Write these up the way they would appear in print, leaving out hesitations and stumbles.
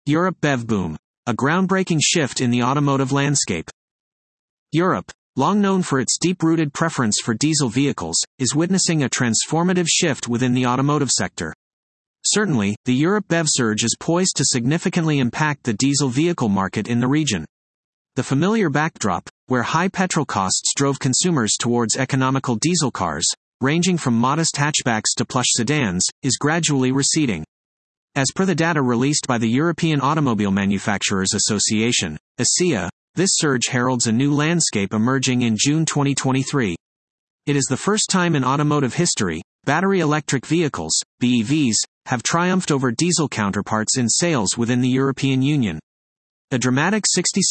Europe BEV boom. A groundbreaking shift in the automotive landscape. Europe, long known for its deep-rooted preference for diesel vehicles, is witnessing a transformative shift within the automotive sector. Certainly, the Europe BEV surge is poised to significantly impact the diesel vehicle market in the region. The familiar backdrop, where high petrol costs drove consumers towards economical diesel cars, ranging from modest hatchbacks to plush sedans, is gradually receding. As per the data released by the European Automobile Manufacturers Association, ACEA, this surge heralds a new landscape emerging in June 2023. It is the first time in automotive history, battery electric vehicles, BEVs, have triumphed over diesel counterparts in sales within the European Union. A dramatic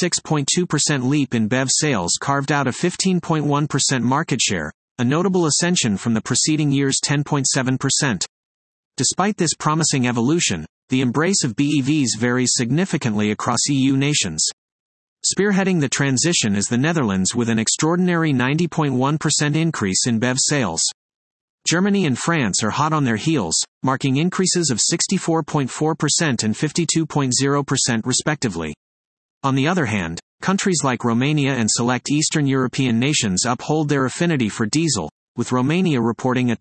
66.2% leap in BEV sales carved out a 15.1% market share, a notable ascension from the preceding year's 10.7%. Despite this promising evolution, the embrace of BEVs varies significantly across EU nations. Spearheading the transition is the Netherlands with an extraordinary 90.1% increase in BEV sales. Germany and France are hot on their heels, marking increases of 64.4% and 52.0% respectively. On the other hand, countries like Romania and select Eastern European nations uphold their affinity for diesel, with Romania reporting a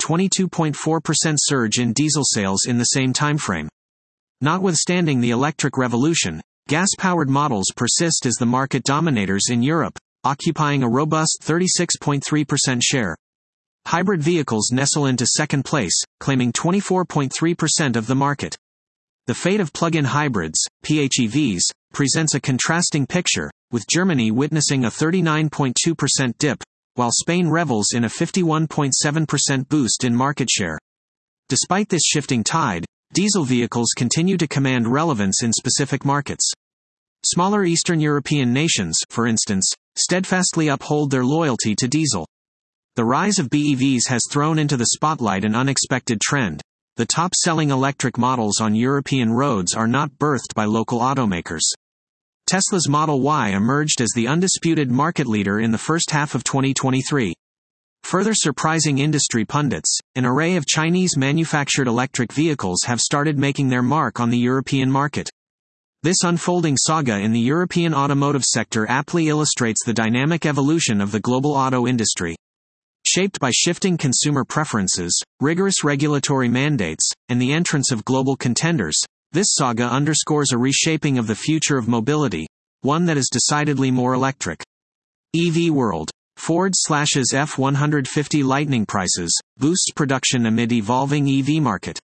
22.4% surge in diesel sales in the same timeframe. Notwithstanding the electric revolution, gas-powered models persist as the market dominators in Europe, occupying a robust 36.3% share. Hybrid vehicles nestle into second place, claiming 24.3% of the market. The fate of plug-in hybrids, PHEVs, presents a contrasting picture, with Germany witnessing a 39.2% dip, while Spain revels in a 51.7% boost in market share. Despite this shifting tide, diesel vehicles continue to command relevance in specific markets. Smaller Eastern European nations, for instance, steadfastly uphold their loyalty to diesel. The rise of BEVs has thrown into the spotlight an unexpected trend. The top-selling electric models on European roads are not birthed by local automakers. Tesla's Model Y emerged as the undisputed market leader in the first half of 2023. Further surprising industry pundits, an array of Chinese-manufactured electric vehicles have started making their mark on the European market. This unfolding saga in the European automotive sector aptly illustrates the dynamic evolution of the global auto industry. Shaped by shifting consumer preferences, rigorous regulatory mandates, and the entrance of global contenders, this saga underscores a reshaping of the future of mobility, one that is decidedly more electric. EV World. Ford slashes F-150 Lightning prices, boosts production amid evolving EV market.